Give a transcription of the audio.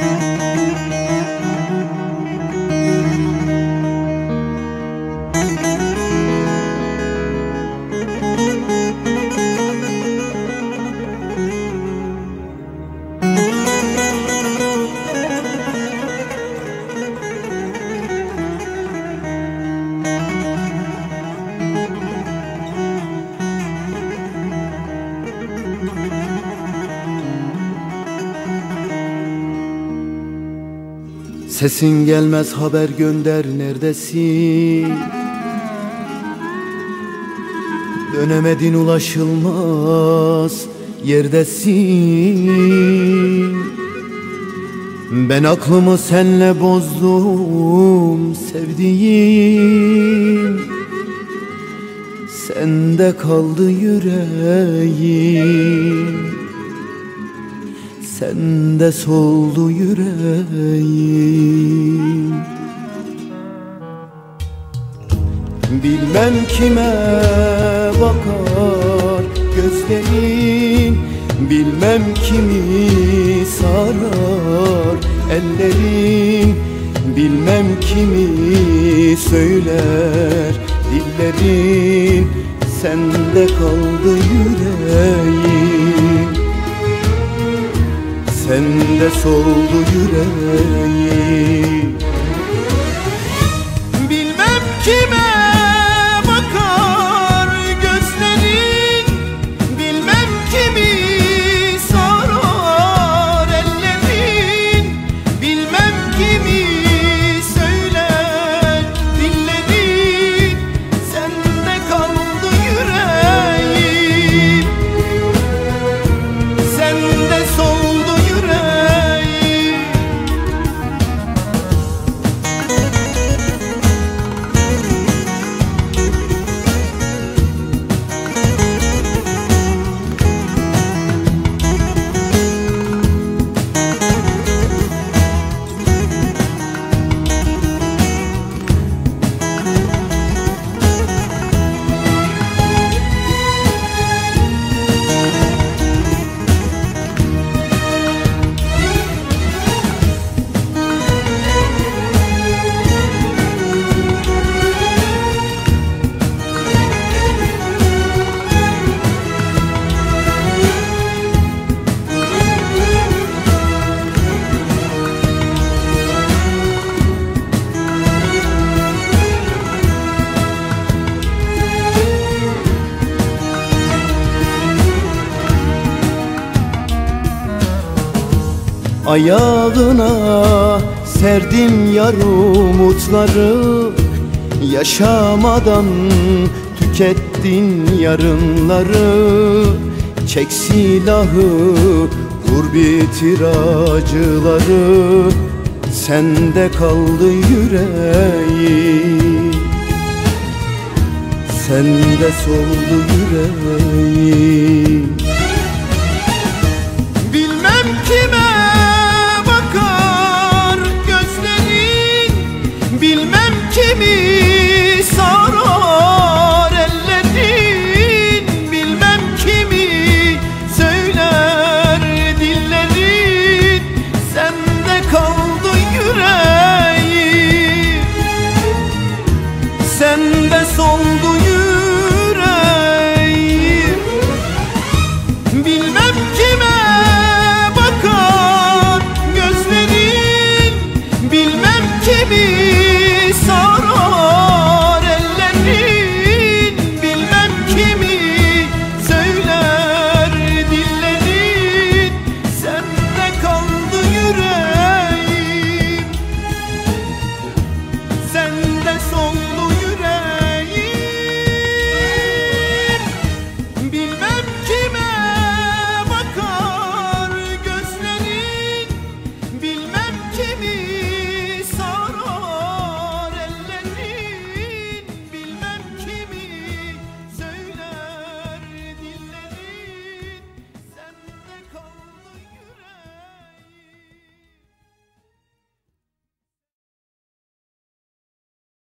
Sesin gelmez, haber gönder, neredesin? Dönemedin, ulaşılmaz yerdesin. Ben aklımı senle bozdum sevdiğim, sende kaldı yüreğim, sende soldu yüreğim. Bilmem kime bakar gözlerin, bilmem kimi sarar ellerin, bilmem kimi söyler dillerin, sende kaldı yüreğim, sende soldu yüreğim. Bilmem kime bakar gözlerin, bilmem kimi sarar ellerin, bilmem kimi söyler dillerin, sende kaldı yüreğim, sende soldu yüreğim. Ayağına serdim yar umutları, yaşamadan tükettin yarınları. Çek silahı, vur bitir acıları, sende kaldı yüreğim, sende soldu yüreğim.